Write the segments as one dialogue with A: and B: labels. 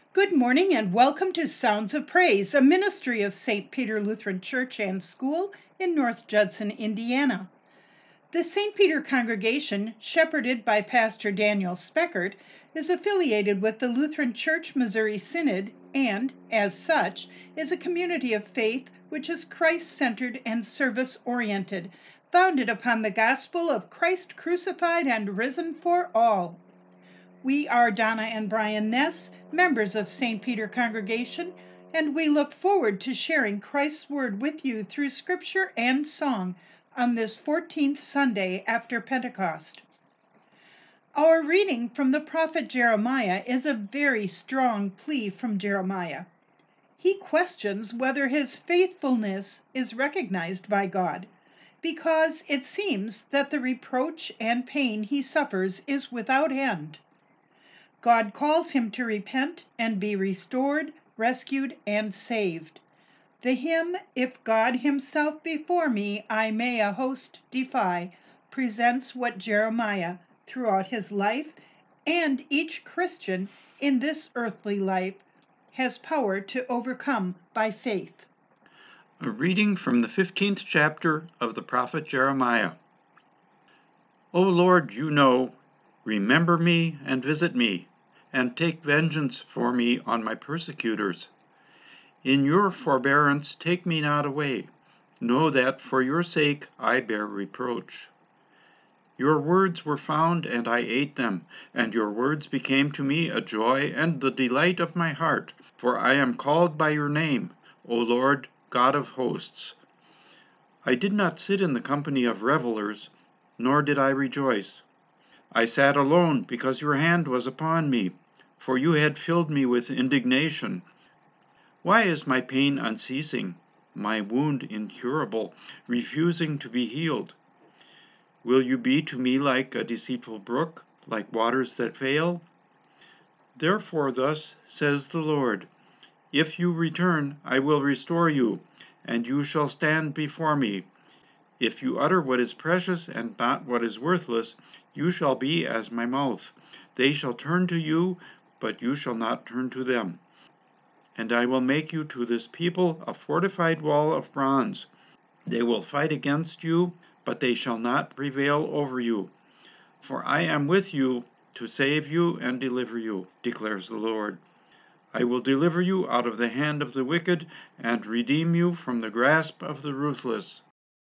A: Good morning and welcome to Sounds of Praise, a ministry of St. Peter Lutheran Church and School in North Judson, Indiana. The St. Peter congregation, shepherded by Pastor Daniel Speckert, is affiliated with the Lutheran Church Missouri Synod and, as such, is a community of faith which is Christ-centered and service-oriented, founded upon the gospel of Christ crucified and risen for all. We are Donna and Brian Ness, members of St. Peter Congregation, and we look forward to sharing Christ's Word with you through Scripture and song on this 14th Sunday after Pentecost. Our reading from the prophet Jeremiah is a very strong plea from Jeremiah. He questions whether his faithfulness is recognized by God, because it seems that the reproach and pain he suffers is without end. God calls him to repent and be restored, rescued, and saved. The hymn, "If God himself before me, I may a host defy," presents what Jeremiah, throughout his life, and each Christian in this earthly life, has power to overcome by faith.
B: A reading from the 15th chapter of the prophet Jeremiah. O Lord, you know, remember me and visit me, and take vengeance for me on my persecutors. In your forbearance take me not away. Know that for your sake I bear reproach. Your words were found, and I ate them, and your words became to me a joy and the delight of my heart, for I am called by your name, O Lord, God of hosts. I did not sit in the company of revelers, nor did I rejoice. I sat alone because your hand was upon me, for you had filled me with indignation. Why is my pain unceasing, my wound incurable, refusing to be healed? Will you be to me like a deceitful brook, like waters that fail? Therefore thus says the Lord, if you return, I will restore you, and you shall stand before me. If you utter what is precious and not what is worthless, you shall be as my mouth. They shall turn to you, but you shall not turn to them. And I will make you to this people a fortified wall of bronze. They will fight against you, but they shall not prevail over you. For I am with you to save you and deliver you, declares the Lord. I will deliver you out of the hand of the wicked and redeem you from the grasp of the ruthless.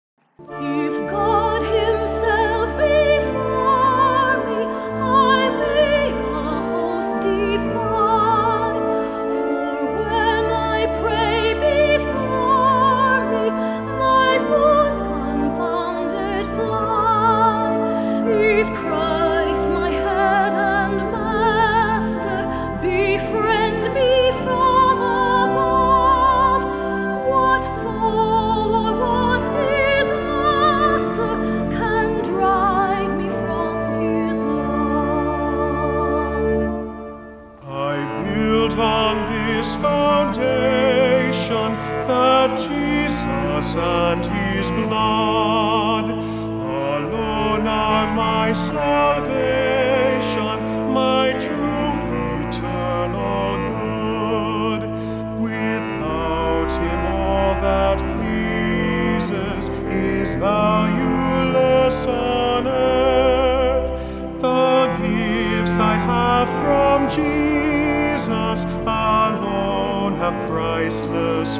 C: If God himself before me, I may a host defy. For when I pray before me, my foes confounded fly. If Christ, my head and master, befriend me from above, what foe or what disaster can drive me from his love?
D: I build on this foundation, that Jesus and his blood alone are my salvation, my true eternal good. Without him all that pleases is valueless on earth. The gifts I have from Jesus alone have priceless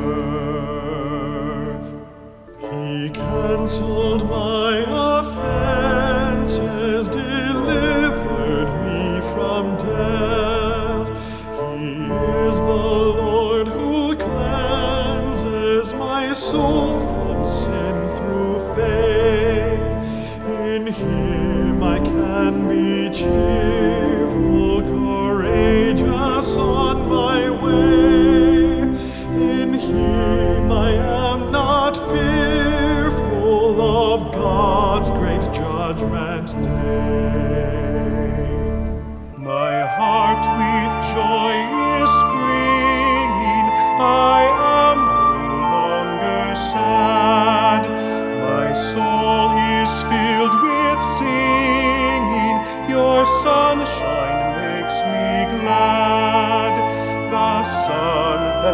D: worth. He cancelled my offenses, delivered me from death. He is the Lord who cleanses my soul from sin through faith. In him I can be cheerful, courageous on my way. In him I am not fearful of God's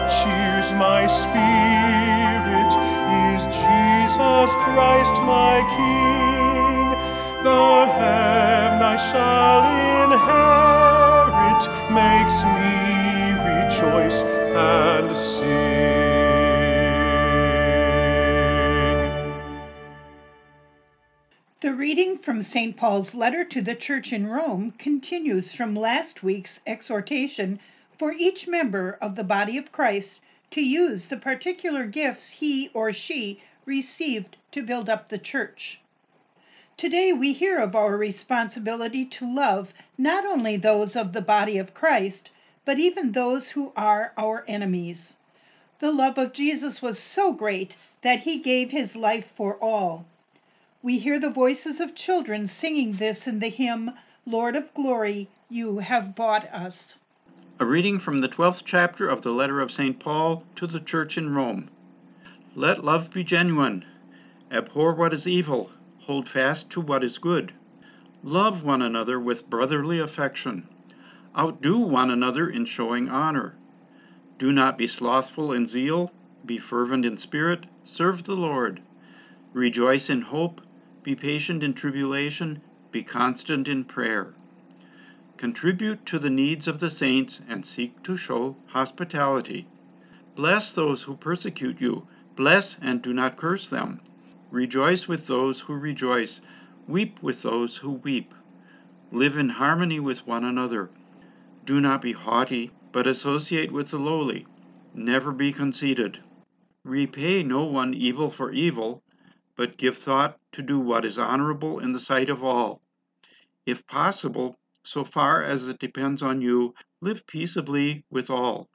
D: cheers my spirit is Jesus Christ my King. The heaven I shall inherit makes me rejoice and sing.
A: The reading from St. Paul's letter to the church in Rome continues from last week's exhortation for each member of the body of Christ to use the particular gifts he or she received to build up the church. Today we hear of our responsibility to love not only those of the body of Christ, but even those who are our enemies. The love of Jesus was so great that he gave his life for all. We hear the voices of children singing this in the hymn, Lord of Glory, you have bought us.
B: A reading from the 12th chapter of the letter of St. Paul to the church in Rome. Let love be genuine. Abhor what is evil. Hold fast to what is good. Love one another with brotherly affection. Outdo one another in showing honor. Do not be slothful in zeal. Be fervent in spirit. Serve the Lord. Rejoice in hope. Be patient in tribulation. Be constant in prayer. Contribute to the needs of the saints and seek to show hospitality. Bless those who persecute you. Bless and do not curse them. Rejoice with those who rejoice. Weep with those who weep. Live in harmony with one another. Do not be haughty, but associate with the lowly. Never be conceited. Repay no one evil for evil, but give thought to do what is honorable in the sight of all. If possible, so far as it depends on you, live peaceably with all.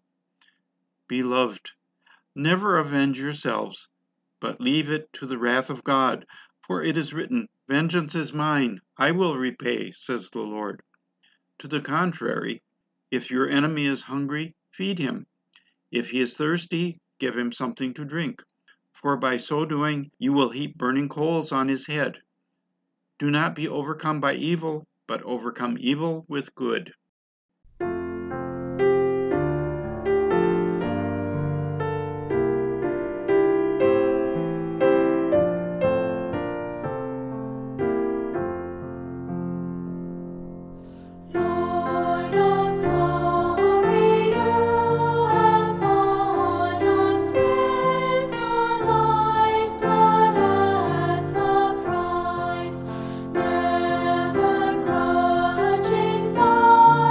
B: Beloved, never avenge yourselves, but leave it to the wrath of God, for it is written, Vengeance is mine, I will repay, says the Lord. To the contrary, if your enemy is hungry, feed him. If he is thirsty, give him something to drink. For by so doing, you will heap burning coals on his head. Do not be overcome by evil, but overcome evil with good.
C: Lord of glory, you have bought us with your lifeblood as the price, never grudging for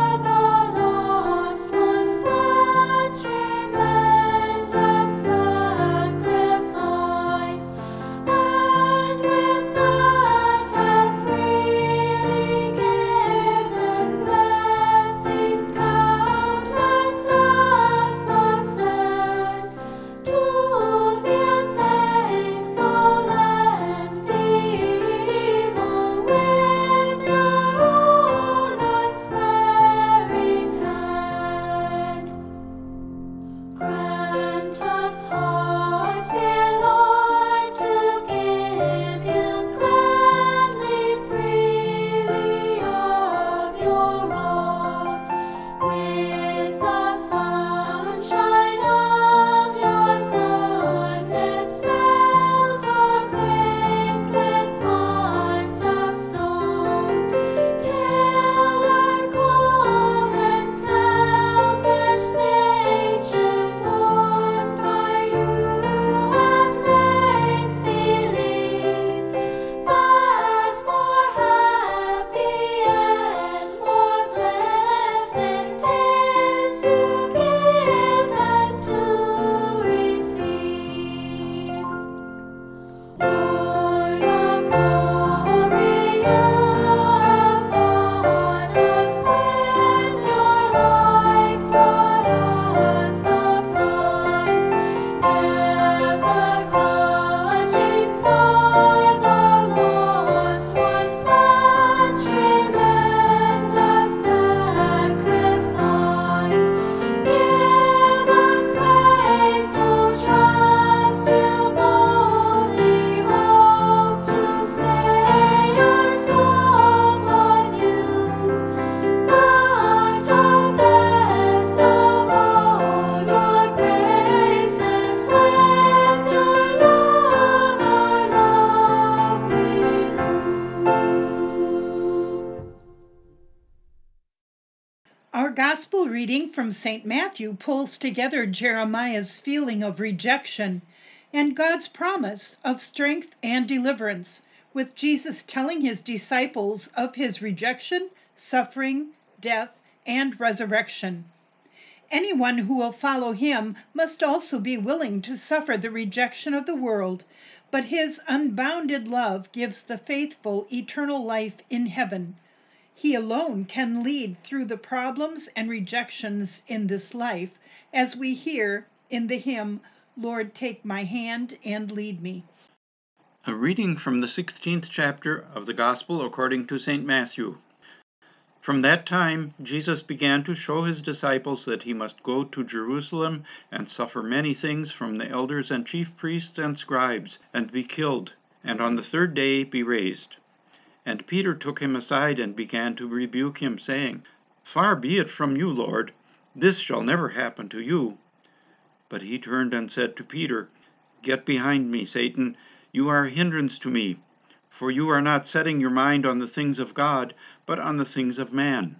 A: reading from St. Matthew pulls together Jeremiah's feeling of rejection and God's promise of strength and deliverance, with Jesus telling his disciples of his rejection, suffering, death, and resurrection. Anyone who will follow him must also be willing to suffer the rejection of the world, but his unbounded love gives the faithful eternal life in heaven. He alone can lead through the problems and rejections in this life, as we hear in the hymn, Lord, Take My Hand and Lead Me.
B: A reading from the 16th chapter of the Gospel according to St. Matthew. From that time, Jesus began to show his disciples that he must go to Jerusalem and suffer many things from the elders and chief priests and scribes, and be killed, and on the third day be raised. And Peter took him aside and began to rebuke him, saying, Far be it from you, Lord, this shall never happen to you. But he turned and said to Peter, Get behind me, Satan, you are a hindrance to me, for you are not setting your mind on the things of God, but on the things of man.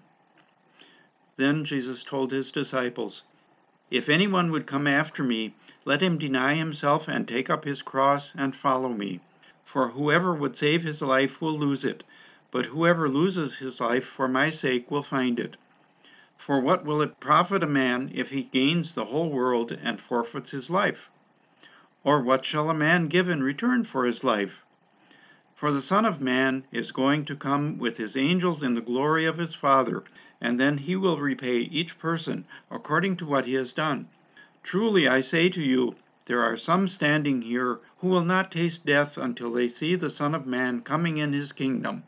B: Then Jesus told his disciples, If anyone would come after me, let him deny himself and take up his cross and follow me. For whoever would save his life will lose it, but whoever loses his life for my sake will find it. For what will it profit a man if he gains the whole world and forfeits his life? Or what shall a man give in return for his life? For the Son of Man is going to come with his angels in the glory of his Father, and then he will repay each person according to what he has done. Truly I say to you, there are some standing here who will not taste death until they see the Son of Man coming in his kingdom.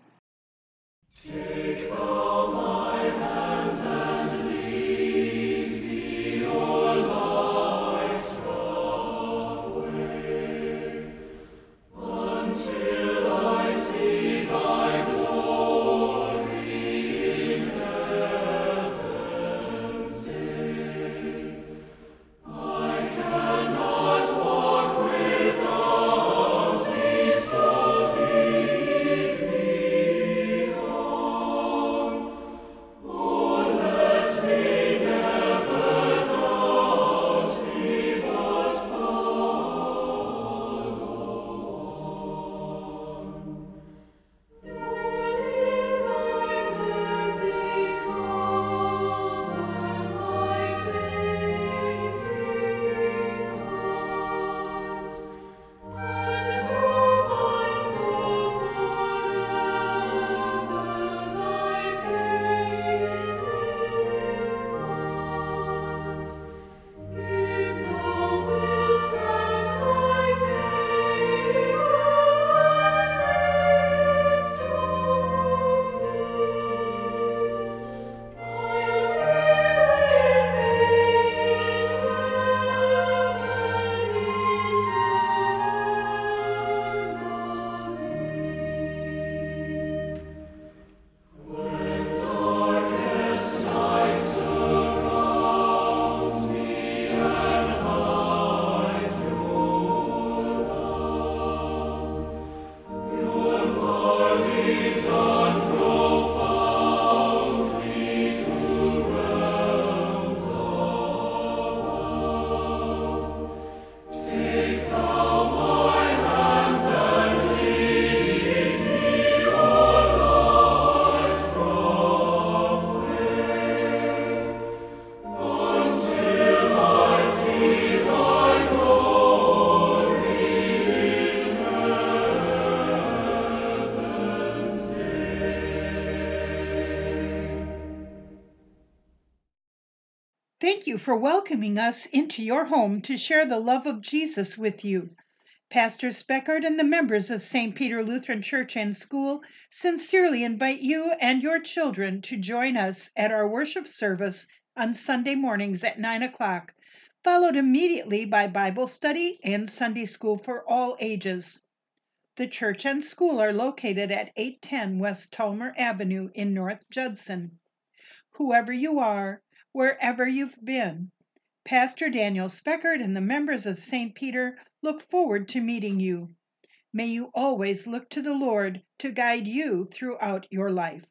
C: Take thou my hands and lead me o'er life's rough way, until I see thy glory in heaven's day. I cannot walk without thee, so lead me on. Oh, let me never doubt thee, but follow on. Lord, if thy mercy come and my faith depart, and to my soul forever thy peace impart, if thou wilt grant thy favor and grace to me, I'll when darkest night surrounds me and hides your love leads unprofoundly to realms above. Take thou my hands and lead me o'er life's rough way, until I see thy glory in heaven's day.
A: Thank you for welcoming us into your home to share the love of Jesus with you. Pastor Speckard and the members of St. Peter Lutheran Church and School sincerely invite you and your children to join us at our worship service on Sunday mornings at 9 o'clock, followed immediately by Bible study and Sunday school for all ages. The church and school are located at 810 West Tulmer Avenue in North Judson. Whoever you are, wherever you've been, Pastor Daniel Speckard and the members of St. Peter look forward to meeting you. May you always look to the Lord to guide you throughout your life.